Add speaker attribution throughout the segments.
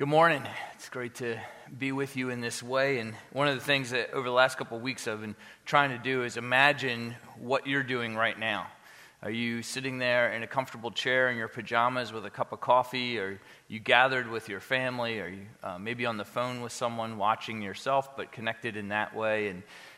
Speaker 1: Good morning. It's great to be with you in this way. And one of the things that over the last couple of weeks I've been trying to do is imagine what you're doing right now. Are you sitting there in a comfortable chair in your pajamas with a cup of coffee? Are you gathered with your family? Are you maybe on the phone with someone watching yourself but connected in that way?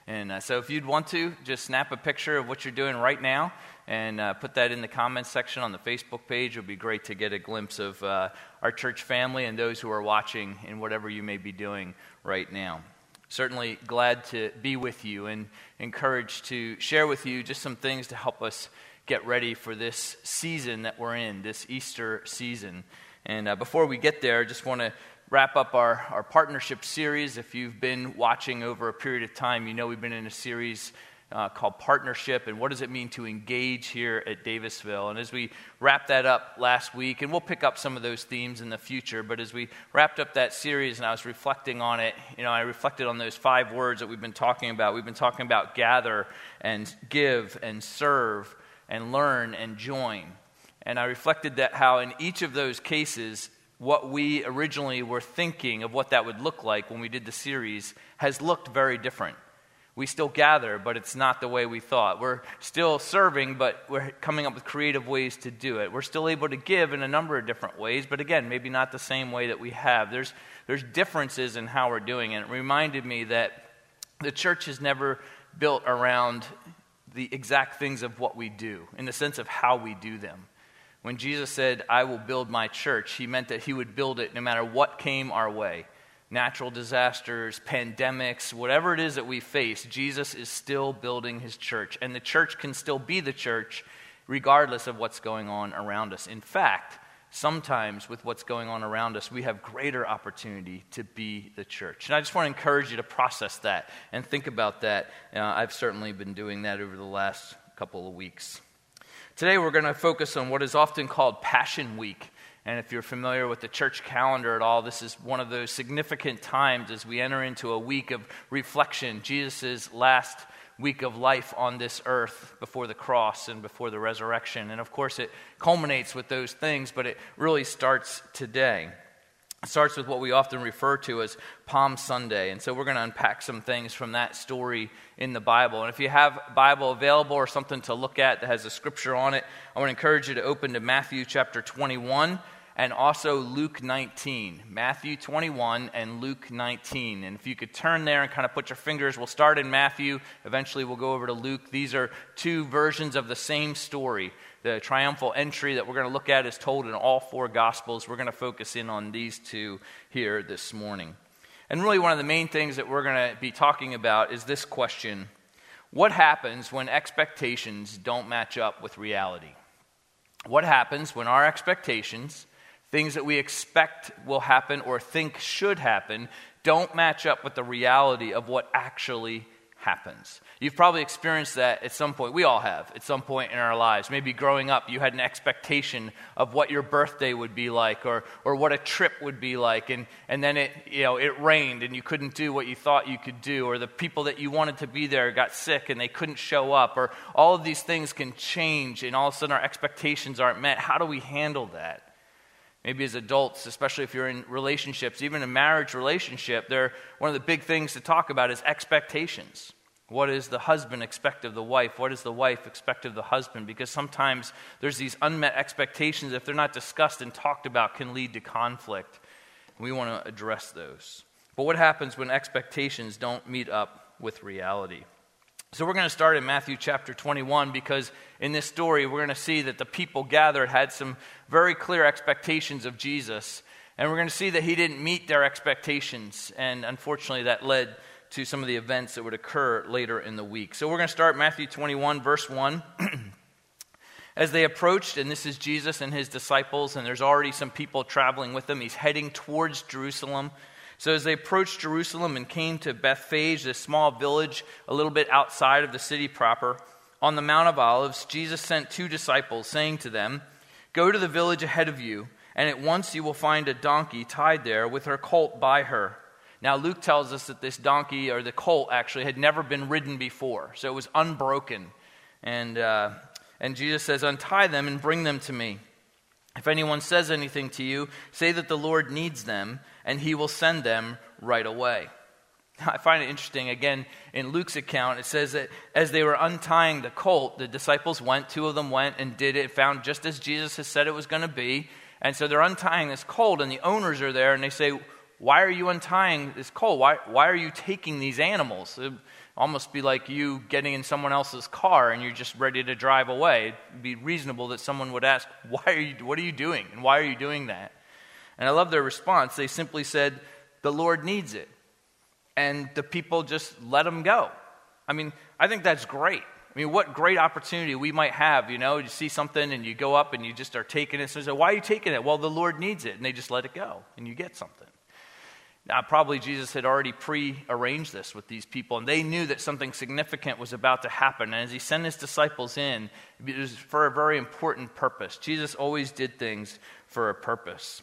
Speaker 1: So if you'd want to, just snap a picture of what you're doing right now and put that in the comments section on the Facebook page. It would be great to get a glimpse of our church family and those who are watching in whatever you may be doing right now. Certainly glad to be with you and encouraged to share with you just some things to help us get ready for this season that we're in, this Easter season. And before we get there, I just want to wrap up our partnership series. If you've been watching over a period of time, you know we've been in a series called Partnership, and what does it mean to engage here at Davisville? And as we wrapped that up last week, and we'll pick up some of those themes in the future, but as we wrapped up that series and I was reflecting on it, I reflected on those 5 words that we've been talking about. We've been talking about gather and give and serve and learn and join. And I reflected that how in each of those cases, what we originally were thinking of what that would look like when we did the series has looked very different. We still gather, but it's not the way we thought. We're still serving, but we're coming up with creative ways to do it. We're still able to give in a number of different ways, but again, maybe not the same way that we have. There's differences in how we're doing it. It reminded me that the church is never built around the exact things of what we do, in the sense of how we do them. When Jesus said, "I will build my church," he meant that he would build it no matter what came our way. Natural disasters, pandemics, whatever it is that we face, Jesus is still building his church. And the church can still be the church regardless of what's going on around us. In fact, sometimes with what's going on around us, we have greater opportunity to be the church. And I just want to encourage you to process that and think about that. I've certainly been doing that over the last couple of weeks. Today we're going to focus on what is often called Passion Week. And if you're familiar with the church calendar at all, this is one of those significant times as we enter into a week of reflection, Jesus' last week of life on this earth before the cross and before the resurrection. And of course it culminates with those things, but it really starts today. It starts with what we often refer to as Palm Sunday. And so we're going to unpack some things from that story in the Bible. And if you have a Bible available or something to look at that has a scripture on it, I want to encourage you to open to Matthew chapter 21 and also Luke 19. Matthew 21 and Luke 19. And if you could turn there and kind of put your fingers, we'll start in Matthew. Eventually we'll go over to Luke. These are 2 versions of the same story. The triumphal entry that we're going to look at is told in all 4 Gospels. We're going to focus in on these 2 here this morning. And really one of the main things that we're going to be talking about is this question: what happens when expectations don't match up with reality? What happens when our expectations, things that we expect will happen or think should happen, don't match up with the reality of what actually happens? You've probably experienced that at some point. We all have at some point in our lives. Maybe growing up, you had an expectation of what your birthday would be like or what a trip would be like, and then it rained and you couldn't do what you thought you could do, or the people that you wanted to be there got sick and they couldn't show up, or all of these things can change and all of a sudden our expectations aren't met. How do we handle that? Maybe as adults, especially if you're in relationships, even a marriage relationship, one of the big things to talk about is expectations. What does the husband expect of the wife? What does the wife expect of the husband? Because sometimes there's these unmet expectations, if they're not discussed and talked about, can lead to conflict. We want to address those. But what happens when expectations don't meet up with reality? So we're going to start in Matthew chapter 21 because in this story we're going to see that the people gathered had some very clear expectations of Jesus, and we're going to see that he didn't meet their expectations, and unfortunately that led to some of the events that would occur later in the week. So we're going to start Matthew 21 verse 1. As they approached, and this is Jesus and his disciples, and there's already some people traveling with him, he's heading towards Jerusalem. So as they approached Jerusalem and came to Bethphage, this small village a little bit outside of the city proper, on the Mount of Olives, Jesus sent 2 disciples, saying to them, "Go to the village ahead of you, and at once you will find a donkey tied there with her colt by her." Now Luke tells us that this donkey, or the colt actually, had never been ridden before, so it was unbroken. And Jesus says, "Untie them and bring them to me." If anyone says anything to you, say that the Lord needs them, and he will send them right away." I find it interesting, again, in Luke's account, it says that as they were untying the colt, the disciples went, 2 of them went and did it, found just as Jesus has said it was going to be. And so they're untying this colt, and the owners are there, and they say, "Why are you untying this colt? Why are you taking these animals?" It would almost be like you getting in someone else's car and you're just ready to drive away. It'd be reasonable that someone would ask, what are you doing? And why are you doing that? And I love their response. They simply said, "The Lord needs it." And the people just let them go. I mean, I think that's great. I mean, what great opportunity we might have, you see something and you go up and you just are taking it. So they say, "Why are you taking it?" "Well, the Lord needs it." And they just let it go and you get something. Now, probably Jesus had already pre-arranged this with these people, and they knew that something significant was about to happen. And as he sent his disciples in, it was for a very important purpose. Jesus always did things for a purpose.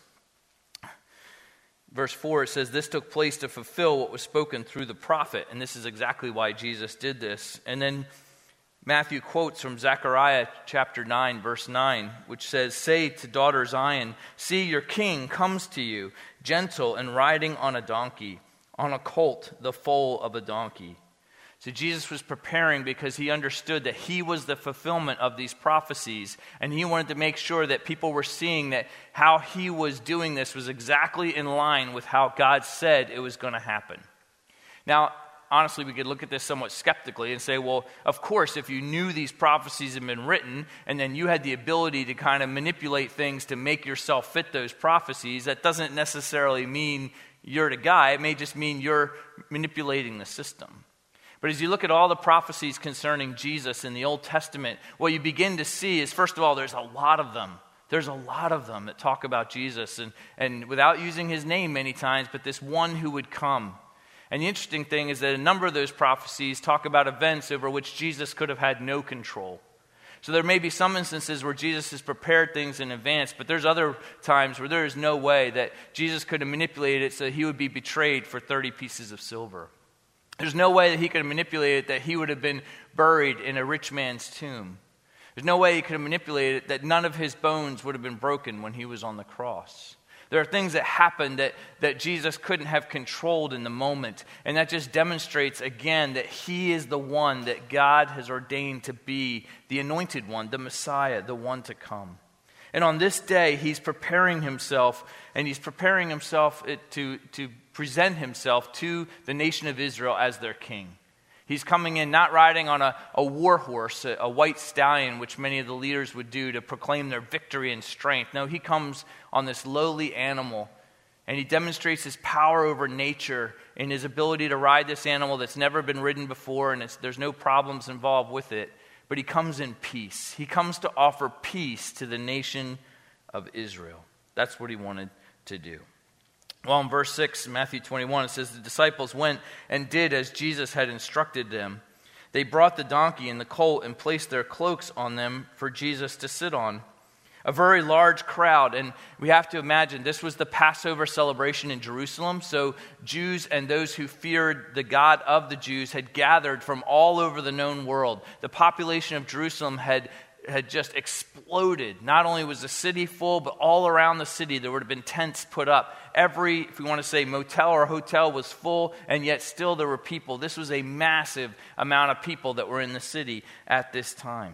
Speaker 1: Verse 4, it says, "This took place to fulfill what was spoken through the prophet." And this is exactly why Jesus did this. And then Matthew quotes from Zechariah chapter 9, verse 9, which says, "Say to daughter Zion, see, your king comes to you, gentle and riding on a donkey, on a colt, the foal of a donkey." So Jesus was preparing because he understood that he was the fulfillment of these prophecies, and he wanted to make sure that people were seeing that how he was doing this was exactly in line with how God said it was going to happen. Now, honestly, we could look at this somewhat skeptically and say, well, of course, if you knew these prophecies had been written, and then you had the ability to kind of manipulate things to make yourself fit those prophecies, that doesn't necessarily mean you're the guy. It may just mean you're manipulating the system. But as you look at all the prophecies concerning Jesus in the Old Testament, what you begin to see is, first of all, there's a lot of them. There's a lot of them that talk about Jesus, and without using his name many times, but this one who would come. And the interesting thing is that a number of those prophecies talk about events over which Jesus could have had no control. So there may be some instances where Jesus has prepared things in advance, but there's other times where there is no way that Jesus could have manipulated it so that he would be betrayed for 30 pieces of silver. There's no way that he could have manipulated that he would have been buried in a rich man's tomb. There's no way he could have manipulated that none of his bones would have been broken when he was on the cross. There are things that happened that Jesus couldn't have controlled in the moment. And that just demonstrates again that he is the one that God has ordained to be the anointed one, the Messiah, the one to come. And on this day, he's preparing himself, and he's preparing himself to present himself to the nation of Israel as their king. He's coming in not riding on a war horse, a white stallion, which many of the leaders would do to proclaim their victory and strength. No, he comes on this lowly animal, and he demonstrates his power over nature in his ability to ride this animal that's never been ridden before, and there's no problems involved with it. But he comes in peace. He comes to offer peace to the nation of Israel. That's what he wanted to do. Well, in verse 6, Matthew 21, it says, "The disciples went and did as Jesus had instructed them. They brought the donkey and the colt and placed their cloaks on them for Jesus to sit on. A very large crowd," and we have to imagine this was the Passover celebration in Jerusalem, so Jews and those who feared the God of the Jews had gathered from all over the known world. The population of Jerusalem had just exploded. Not only was the city full, but all around the city there would have been tents put up. Every, if we want to say, motel or hotel was full, and yet still there were people. This was a massive amount of people that were in the city at this time.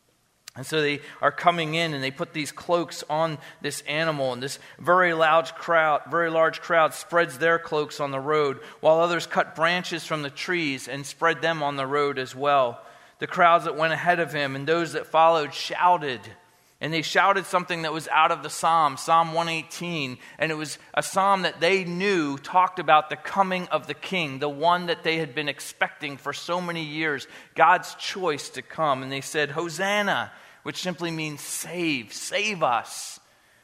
Speaker 1: And so they are coming in and they put these cloaks on this animal, and this very large crowd spreads their cloaks on the road, while others cut branches from the trees and spread them on the road as well. The crowds that went ahead of him and those that followed shouted, and they shouted something that was out of the Psalm, Psalm 118, and it was a psalm that they knew talked about the coming of the King, the one that they had been expecting for so many years, God's choice to come. And they said, "Hosanna," which simply means save us,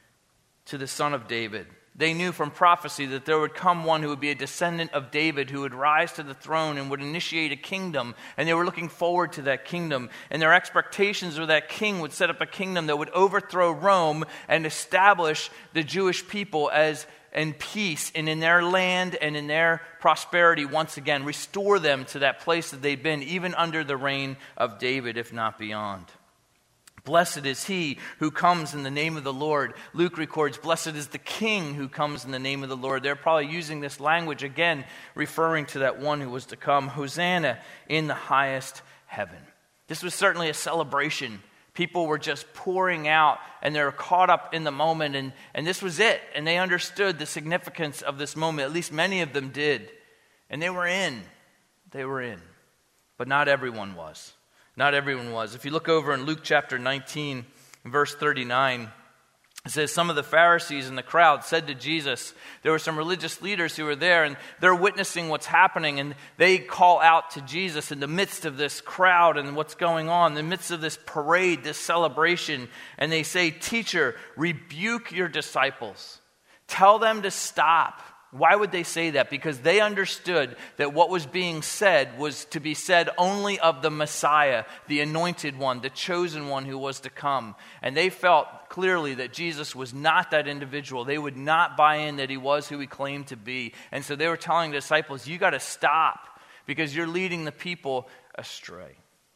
Speaker 1: to the Son of David. They knew from prophecy that there would come one who would be a descendant of David, who would rise to the throne and would initiate a kingdom. And they were looking forward to that kingdom. And their expectations were that king would set up a kingdom that would overthrow Rome and establish the Jewish people as in peace and in their land and in their prosperity once again. Restore them to that place that they'd been even under the reign of David, if not beyond. Blessed is he who comes in the name of the Lord. Luke records, blessed is the king who comes in the name of the Lord. They're probably using this language again, referring to that one who was to come. Hosanna in the highest heaven. This was certainly a celebration. People were just pouring out, and they were caught up in the moment, and this was it. And they understood the significance of this moment. At least many of them did. And they were in. They were in. But not everyone was. Not everyone was. If you look over in Luke chapter 19, verse 39, it says, some of the Pharisees in the crowd said to Jesus, there were some religious leaders who were there, and they're witnessing what's happening, and they call out to Jesus in the midst of this crowd and what's going on, in the midst of this parade, this celebration, and they say, teacher, rebuke your disciples. Tell them to stop. Why would they say that? Because they understood that what was being said was to be said only of the Messiah, the anointed one, the chosen one who was to come. And they felt clearly that Jesus was not that individual. They would not buy in that he was who he claimed to be. And so they were telling the disciples, you got to stop because you're leading the people astray.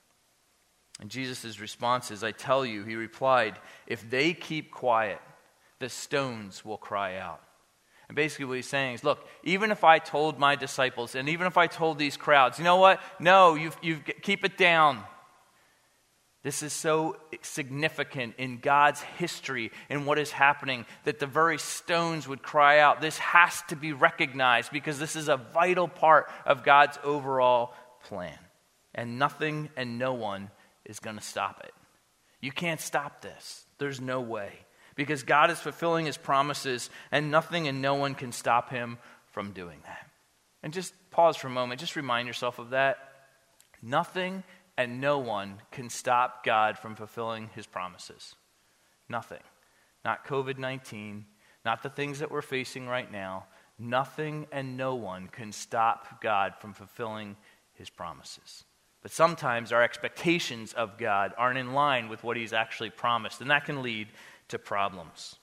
Speaker 1: And Jesus' response is, I tell you, he replied, if they keep quiet, the stones will cry out. And basically what he's saying is, look, even if I told my disciples, and even if I told these crowds, you know what? No, you keep it down. This is so significant in God's history and what is happening that the very stones would cry out. This has to be recognized because this is a vital part of God's overall plan. And nothing and no one is going to stop it. You can't stop this. There's no way. Because God is fulfilling his promises, and nothing and no one can stop him from doing that. And just pause for a moment. Just remind yourself of that. Nothing and no one can stop God from fulfilling his promises. Nothing. Not COVID-19, not the things that we're facing right now. Nothing and no one can stop God from fulfilling his promises. But sometimes our expectations of God aren't in line with what he's actually promised, and that can lead to problems.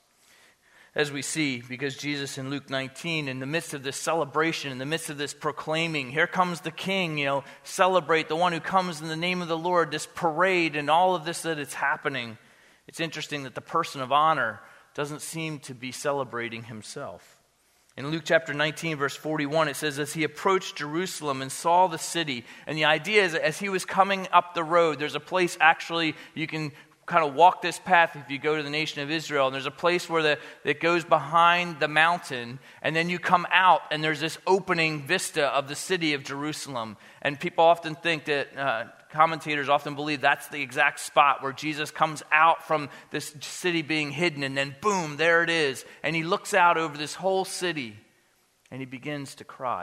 Speaker 1: As we see, because Jesus in Luke 19, in the midst of this celebration, in the midst of this proclaiming, here comes the king, celebrate the one who comes in the name of the Lord, this parade and all of this that is happening. It's interesting that the person of honor doesn't seem to be celebrating himself. In Luke chapter 19, verse 41, it says, as he approached Jerusalem and saw the city, and the idea is that as he was coming up the road, there's a place actually you can kind of walk this path if you go to the nation of Israel, and there's a place where that goes behind the mountain, and then you come out and there's this opening vista of the city of Jerusalem. And people often think that commentators often believe that's the exact spot where Jesus comes out from this city being hidden, and then boom, there it is, and he looks out over this whole city and he begins to cry.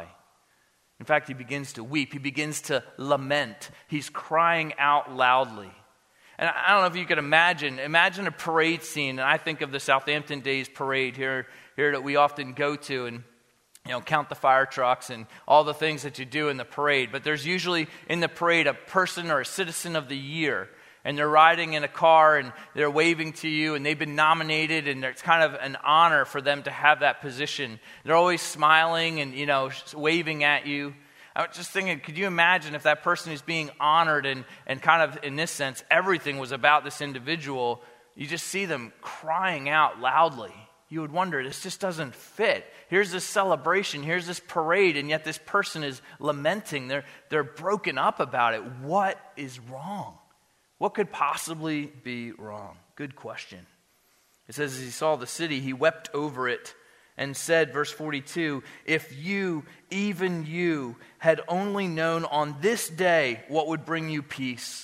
Speaker 1: In fact, he begins to weep. He begins to lament. He's crying out loudly. And I don't know if you could imagine a parade scene, and I think of the Southampton Days parade here that we often go to and count the fire trucks and all the things that you do in the parade. But there's usually in the parade a person or a citizen of the year, and they're riding in a car and they're waving to you, and they've been nominated, and it's kind of an honor for them to have that position. They're always smiling and waving at you. I was just thinking, could you imagine if that person is being honored and kind of, in this sense, everything was about this individual, you just see them crying out loudly. You would wonder, this just doesn't fit. Here's this celebration, here's this parade, and yet this person is lamenting. They're broken up about it. What is wrong? What could possibly be wrong? Good question. It says, as he saw the city, he wept over it, and said, verse 42, if you, even you, had only known on this day what would bring you peace,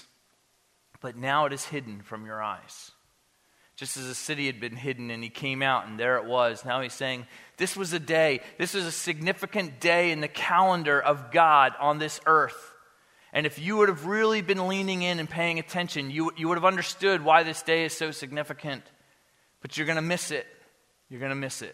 Speaker 1: but now it is hidden from your eyes. Just as the city had been hidden and he came out and there it was. Now he's saying, this was a significant day in the calendar of God on this earth. And if you would have really been leaning in and paying attention, you would have understood why this day is so significant. But you're going to miss it. You're going to miss it.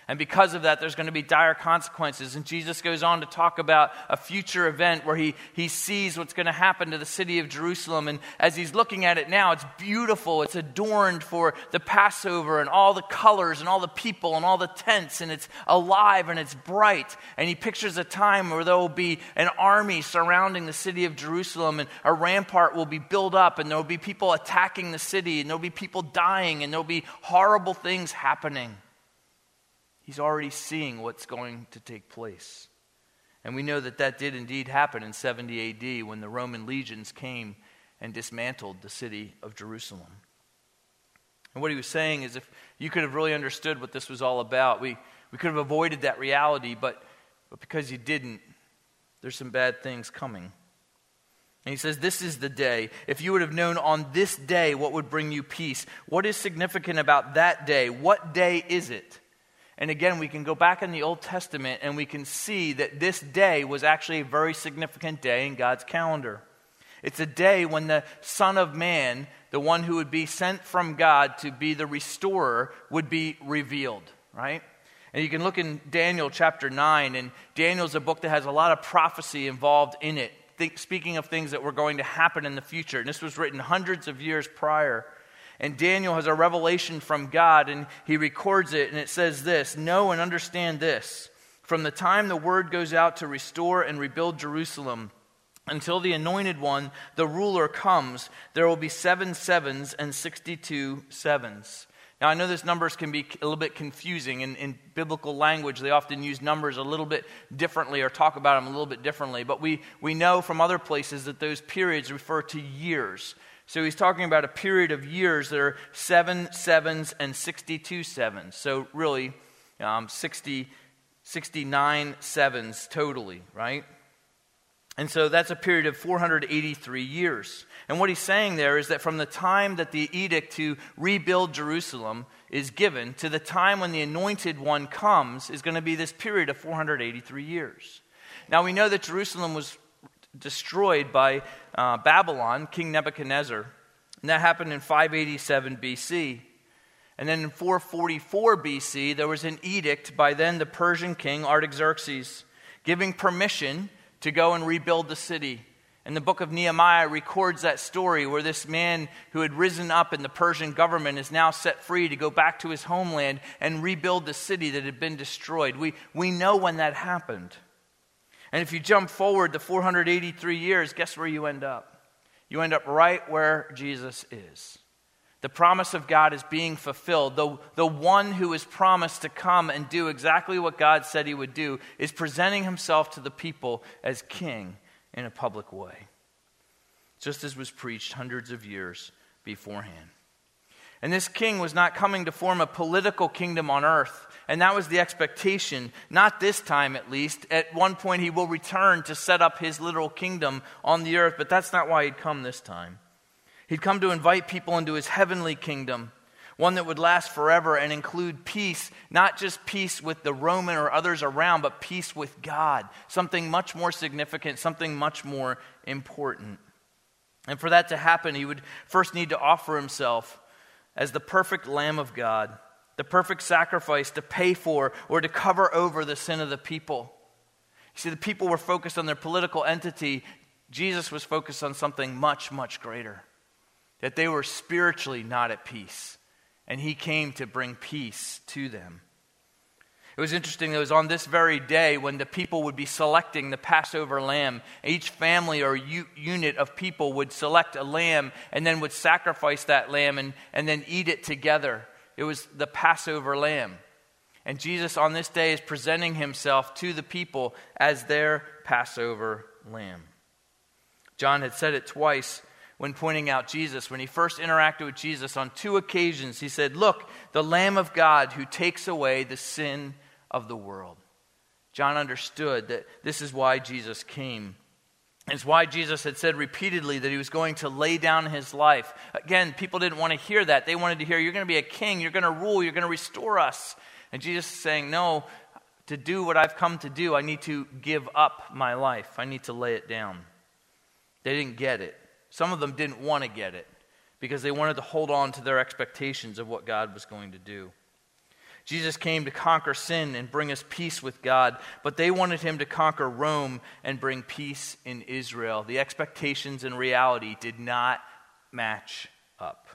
Speaker 1: And because of that, there's going to be dire consequences. And Jesus goes on to talk about a future event where he sees what's going to happen to the city of Jerusalem. And as he's looking at it now, it's beautiful. It's adorned for the Passover and all the colors and all the people and all the tents. And it's alive and it's bright. And he pictures a time where there will be an army surrounding the city of Jerusalem. And a rampart will be built up. And there will be people attacking the city. And there will be people dying. And there will be horrible things happening. He's already seeing what's going to take place. And we know that that did indeed happen in 70 AD when the Roman legions came and dismantled the city of Jerusalem. And what he was saying is if you could have really understood what this was all about, we could have avoided that reality, but because you didn't, there's some bad things coming. And he says, this is the day. If you would have known on this day what would bring you peace, what is significant about that day? What day is it? And again, we can go back in the Old Testament and we can see that this day was actually a very significant day in God's calendar. It's a day when the Son of Man, the one who would be sent from God to be the restorer, would be revealed, right? And you can look in Daniel chapter 9, and Daniel's a book that has a lot of prophecy involved in it, speaking of things that were going to happen in the future. And this was written hundreds of years prior. And Daniel has a revelation from God, and he records it, and it says this, "Know and understand this. From the time the word goes out to restore and rebuild Jerusalem, until the anointed one, the ruler, comes, there will be 7 sevens and 62 sevens." Now, I know these numbers can be a little bit confusing. In biblical language, they often use numbers a little bit differently or talk about them a little bit differently. But we know from other places that those periods refer to years. So he's talking about a period of years that are 7 sevens and 62 sevens. So really, 69 sevens totally, right? And so that's a period of 483 years. And what he's saying there is that from the time that the edict to rebuild Jerusalem is given to the time when the anointed one comes is going to be this period of 483 years. Now we know that Jerusalem was destroyed by Babylon, King Nebuchadnezzar. And that happened in 587 BC. And then in 444 BC, there was an edict by then the Persian king Artaxerxes giving permission to go and rebuild the city. And the book of Nehemiah records that story where this man who had risen up in the Persian government is now set free to go back to his homeland and rebuild the city that had been destroyed. We know when that happened. And if you jump forward to 483 years, guess where you end up? You end up right where Jesus is. The promise of God is being fulfilled. The one who is promised to come and do exactly what God said he would do is presenting himself to the people as king in a public way, just as was preached hundreds of years beforehand. And this king was not coming to form a political kingdom on earth. And that was the expectation, not this time at least. At one point he will return to set up his literal kingdom on the earth, but that's not why he'd come this time. He'd come to invite people into his heavenly kingdom, one that would last forever and include peace, not just peace with the Roman or others around, but peace with God, something much more significant, something much more important. And for that to happen, he would first need to offer himself as the perfect Lamb of God, the perfect sacrifice to pay for or to cover over the sin of the people. You see, the people were focused on their political entity. Jesus was focused on something much, much greater, that they were spiritually not at peace, and he came to bring peace to them. It was interesting, it was on this very day when the people would be selecting the Passover lamb. Each family or unit of people would select a lamb and then would sacrifice that lamb and then eat it together. It was the Passover lamb. And Jesus on this day is presenting himself to the people as their Passover lamb. John had said it twice when pointing out Jesus. When he first interacted with Jesus on 2 occasions, he said, "Look, the Lamb of God who takes away the sin of the world." John understood that this is why Jesus came. It's why Jesus had said repeatedly that he was going to lay down his life. Again, people didn't want to hear that. They wanted to hear, you're going to be a king, you're going to rule, you're going to restore us. And Jesus is saying, no, to do what I've come to do, I need to give up my life. I need to lay it down. They didn't get it. Some of them didn't want to get it because they wanted to hold on to their expectations of what God was going to do. Jesus came to conquer sin and bring us peace with God, but they wanted him to conquer Rome and bring peace in Israel. The expectations and reality did not match up.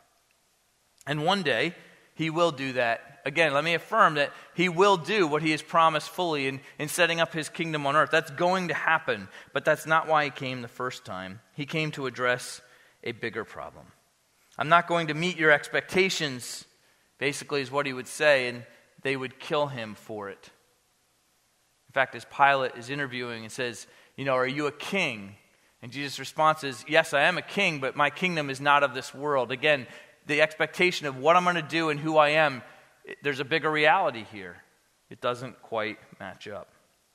Speaker 1: And one day, he will do that. Again, let me affirm that he will do what he has promised fully in setting up his kingdom on earth. That's going to happen, but that's not why he came the first time. He came to address a bigger problem. I'm not going to meet your expectations, basically is what he would say, and they would kill him for it. In fact, as Pilate is interviewing and says, are you a king? And Jesus' response is, yes, I am a king, but my kingdom is not of this world. Again, the expectation of what I'm going to do and who I am, there's a bigger reality here. It doesn't quite match up.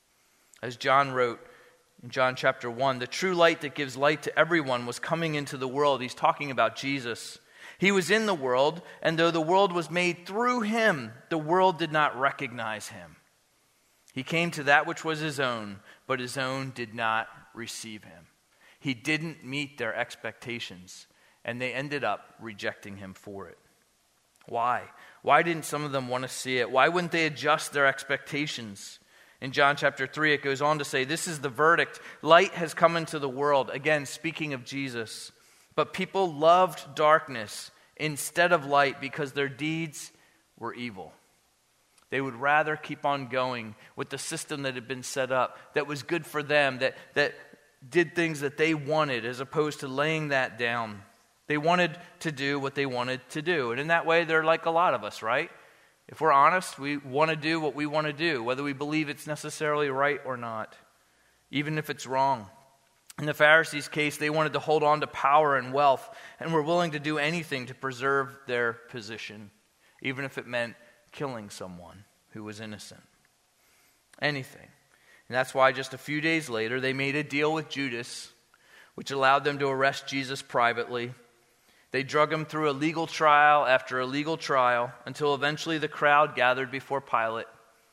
Speaker 1: As John wrote in John chapter 1, the true light that gives light to everyone was coming into the world. He's talking about Jesus. He was in the world, and though the world was made through him, the world did not recognize him. He came to that which was his own, but his own did not receive him. He didn't meet their expectations, and they ended up rejecting him for it. Why? Why didn't some of them want to see it? Why wouldn't they adjust their expectations? In John chapter 3, it goes on to say, this is the verdict. Light has come into the world. Again, speaking of Jesus. But people loved darkness instead of light because their deeds were evil. They would rather keep on going with the system that had been set up, that was good for them, that did things that they wanted, as opposed to laying that down. They wanted to do what they wanted to do. And in that way, they're like a lot of us, right? If we're honest, we want to do what we want to do, whether we believe it's necessarily right or not, even if it's wrong. In the Pharisees' case, they wanted to hold on to power and wealth and were willing to do anything to preserve their position, even if it meant killing someone who was innocent. Anything. And that's why just a few days later, they made a deal with Judas, which allowed them to arrest Jesus privately. They drug him through a legal trial after a legal trial until eventually the crowd gathered before Pilate.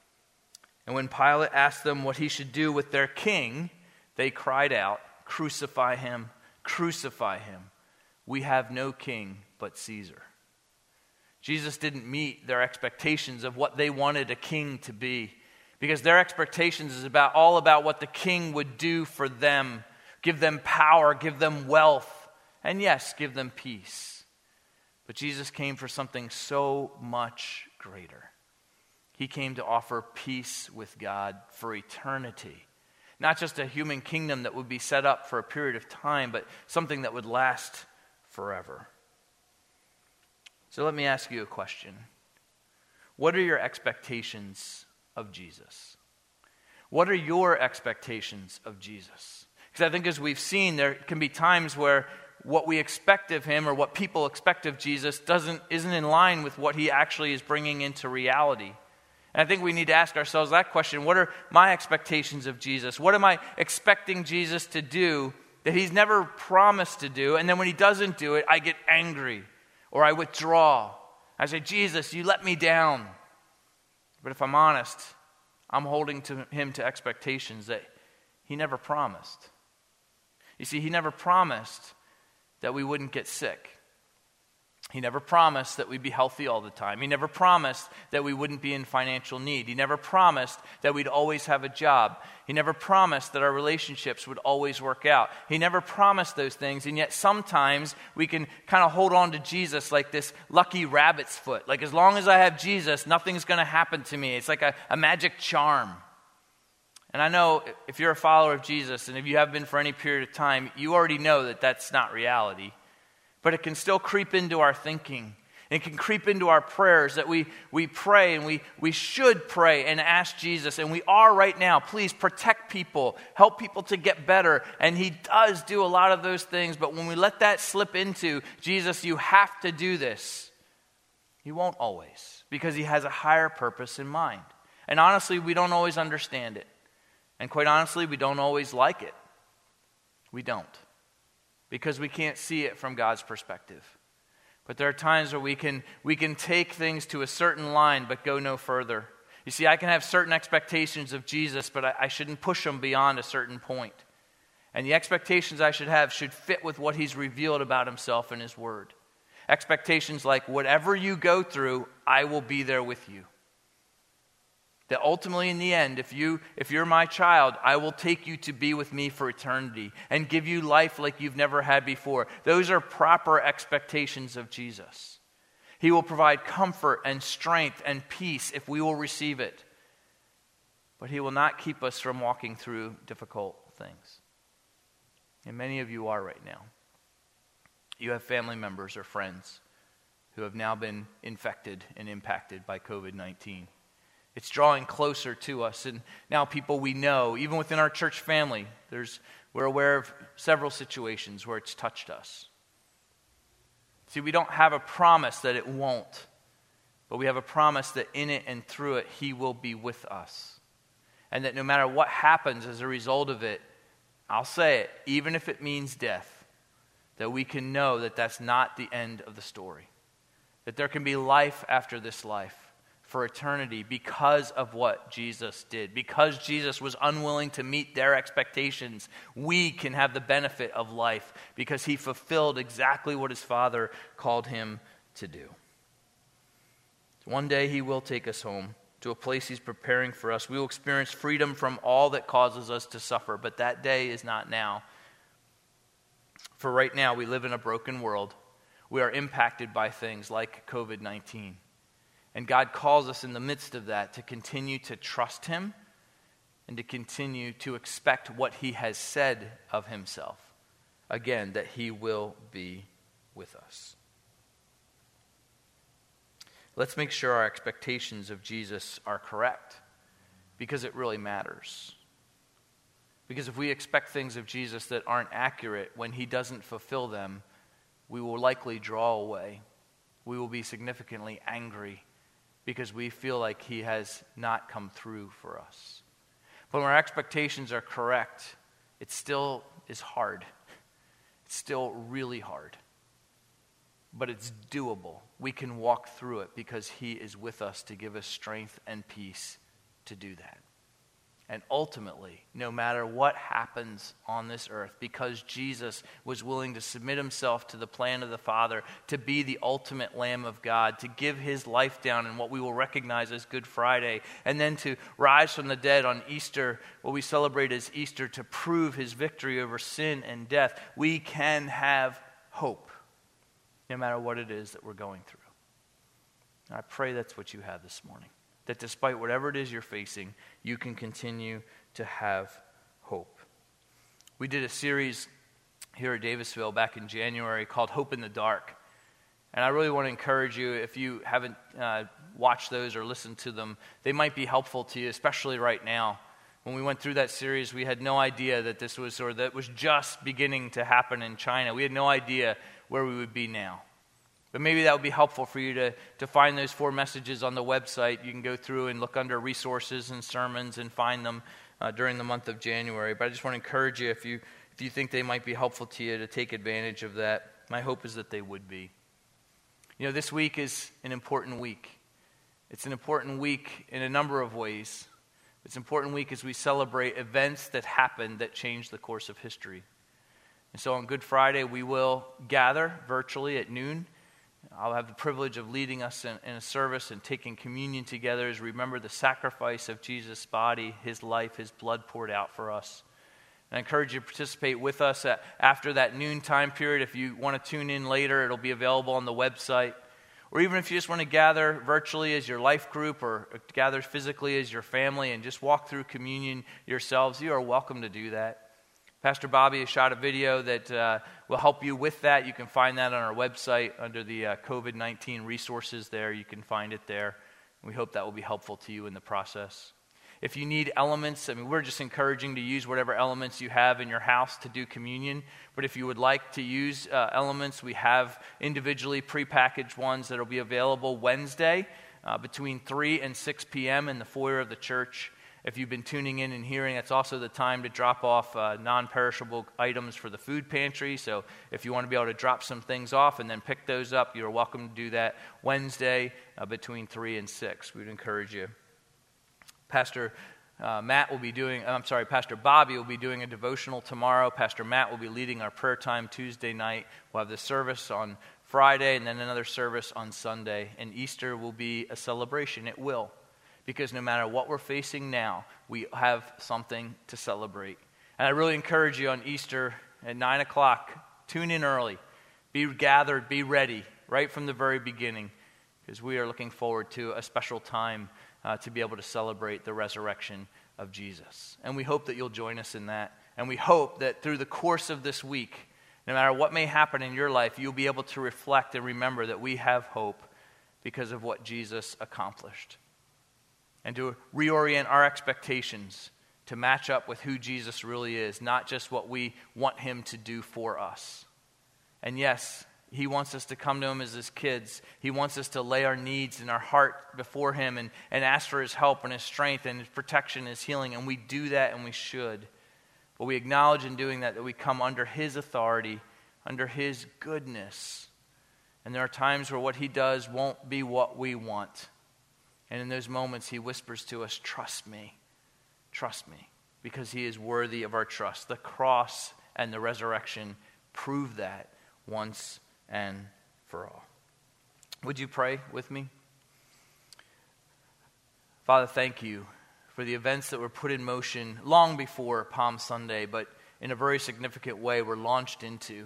Speaker 1: And when Pilate asked them what he should do with their king, they cried out, "Crucify him, crucify him. We have no king but Caesar." Jesus didn't meet their expectations of what they wanted a king to be, because their expectations is all about what the king would do for them, give them power, give them wealth, and yes, give them peace. But Jesus came for something so much greater. He came to offer peace with God for eternity. Not just a human kingdom that would be set up for a period of time, but something that would last forever. So let me ask you a question. What are your expectations of Jesus? What are your expectations of Jesus? Because I think as we've seen, there can be times where what we expect of him or what people expect of Jesus isn't in line with what he actually is bringing into reality. And I think we need to ask ourselves that question. What are my expectations of Jesus? What am I expecting Jesus to do that he's never promised to do? And then when he doesn't do it, I get angry or I withdraw. I say, Jesus, you let me down. But if I'm honest, I'm holding him to expectations that he never promised. You see, he never promised that we wouldn't get sick. He never promised that we'd be healthy all the time. He never promised that we wouldn't be in financial need. He never promised that we'd always have a job. He never promised that our relationships would always work out. He never promised those things, and yet sometimes we can kind of hold on to Jesus like this lucky rabbit's foot. Like as long as I have Jesus, nothing's going to happen to me. It's like a magic charm. And I know if you're a follower of Jesus, and if you have been for any period of time, you already know that that's not reality. But it can still creep into our thinking. It can creep into our prayers that we pray and we should pray and ask Jesus. And we are right now. Please protect people. Help people to get better. And he does do a lot of those things. But when we let that slip into, Jesus, you have to do this, he won't always. Because he has a higher purpose in mind. And honestly, we don't always understand it. And quite honestly, we don't always like it. We don't. Because we can't see it from God's perspective. But there are times where we can take things to a certain line but go no further. You see, I can have certain expectations of Jesus, but I shouldn't push them beyond a certain point. And the expectations I should have should fit with what he's revealed about himself in his word. Expectations like, whatever you go through, I will be there with you. That ultimately in the end, if you're my child, I will take you to be with me for eternity and give you life like you've never had before. Those are proper expectations of Jesus. He will provide comfort and strength and peace if we will receive it. But he will not keep us from walking through difficult things. And many of you are right now. You have family members or friends who have now been infected and impacted by COVID-19. It's drawing closer to us. And now people we know, even within our church family, we're aware of several situations where it's touched us. See, we don't have a promise that it won't, but we have a promise that in it and through it, he will be with us. And that no matter what happens as a result of it, I'll say it, even if it means death, that we can know that that's not the end of the story. That there can be life after this life for eternity because of what Jesus did. Because Jesus was unwilling to meet their expectations, we can have the benefit of life because he fulfilled exactly what his Father called him to do. One day he will take us home to a place he's preparing for us. We will experience freedom from all that causes us to suffer, but that day is not now. For right now, we live in a broken world. We are impacted by things like COVID-19. And God calls us in the midst of that to continue to trust him and to continue to expect what he has said of himself. Again, that he will be with us. Let's make sure our expectations of Jesus are correct, because it really matters. Because if we expect things of Jesus that aren't accurate, when he doesn't fulfill them, we will likely draw away. We will be significantly angry because we feel like he has not come through for us. But when our expectations are correct, it still is hard. It's still really hard. But it's doable. We can walk through it because he is with us to give us strength and peace to do that. And ultimately, no matter what happens on this earth, because Jesus was willing to submit himself to the plan of the Father, to be the ultimate Lamb of God, to give his life down in what we will recognize as Good Friday, and then to rise from the dead on Easter, what we celebrate as Easter, to prove his victory over sin and death, we can have hope, no matter what it is that we're going through. And I pray that's what you have this morning. That despite whatever it is you're facing, you can continue to have hope. We did a series here at Davisville back in January called Hope in the Dark. And I really want to encourage you, if you haven't watched those or listened to them, they might be helpful to you, especially right now. When we went through that series, we had no idea that this was, or that was just beginning to happen in China. We had no idea where we would be now. But maybe that would be helpful for you to find those 4 messages on the website. You can go through and look under resources and sermons and find them during the month of January. But I just want to encourage you, if you think they might be helpful to you, to take advantage of that. My hope is that they would be. You know, this week is an important week. It's an important week in a number of ways. It's an important week as we celebrate events that happened that changed the course of history. And so on Good Friday, we will gather virtually at noon. I'll have the privilege of leading us in a service and taking communion together as we remember the sacrifice of Jesus' body, his life, his blood poured out for us. And I encourage you to participate with us after that noon time period. If you want to tune in later, it'll be available on the website. Or even if you just want to gather virtually as your life group or gather physically as your family and just walk through communion yourselves, you are welcome to do that. Pastor Bobby has shot a video that will help you with that. You can find that on our website under the COVID-19 resources there. You can find it there. We hope that will be helpful to you in the process. If you need elements, we're just encouraging to use whatever elements you have in your house to do communion. But if you would like to use elements, we have individually prepackaged ones that will be available Wednesday between 3 and 6 p.m. in the foyer of the church. If you've been tuning in and hearing, that's also the time to drop off non-perishable items for the food pantry. So if you want to be able to drop some things off and then pick those up, you're welcome to do that Wednesday between 3 and 6. We'd encourage you. Pastor Bobby will be doing a devotional tomorrow. Pastor Matt will be leading our prayer time Tuesday night. We'll have the service on Friday and then another service on Sunday. And Easter will be a celebration. It will. because no matter what we're facing now, we have something to celebrate. And I really encourage you on Easter at 9 o'clock, tune in early. Be gathered, be ready, right from the very beginning, because we are looking forward to a special time to be able to celebrate the resurrection of Jesus. And we hope that you'll join us in that. And we hope that through the course of this week, no matter what may happen in your life, you'll be able to reflect and remember that we have hope because of what Jesus accomplished. And to reorient our expectations to match up with who Jesus really is, not just what we want him to do for us. And yes, he wants us to come to him as his kids. He wants us to lay our needs and our heart before him and ask for his help and his strength and his protection and his healing. And we do that, and we should. But we acknowledge in doing that we come under his authority, under his goodness. And there are times where what he does won't be what we want. And in those moments, he whispers to us, trust me, because he is worthy of our trust. The cross and the resurrection prove that once and for all. Would you pray with me? Father, thank you for the events that were put in motion long before Palm Sunday, but in a very significant way were launched into.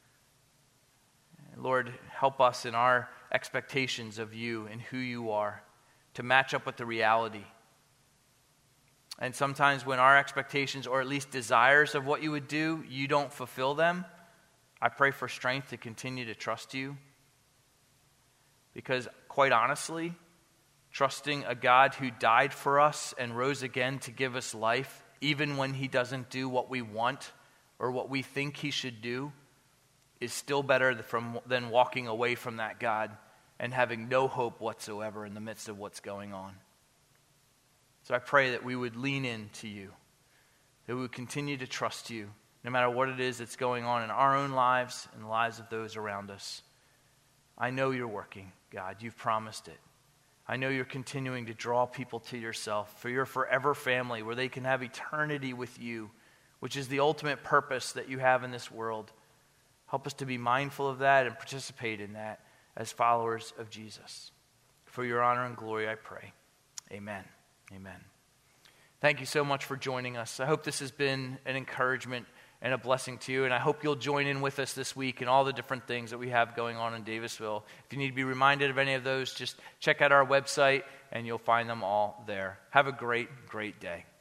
Speaker 1: Lord, help us in our expectations of you and who you are to match up with the reality. And sometimes when our expectations, or at least desires of what you would do, you don't fulfill them, I pray for strength to continue to trust you. Because quite honestly, trusting a God who died for us and rose again to give us life, even when he doesn't do what we want or what we think he should do, is still better than walking away from that God and having no hope whatsoever in the midst of what's going on. So I pray that we would lean into you, that we would continue to trust you, no matter what it is that's going on in our own lives and the lives of those around us. I know you're working, God. You've promised it. I know you're continuing to draw people to yourself for your forever family where they can have eternity with you, which is the ultimate purpose that you have in this world. Help us to be mindful of that and participate in that as followers of Jesus. For your honor and glory, I pray. Amen. Amen. Thank you so much for joining us. I hope this has been an encouragement and a blessing to you, and I hope you'll join in with us this week in all the different things that we have going on in Davisville. If you need to be reminded of any of those, just check out our website, and you'll find them all there. Have a great, great day.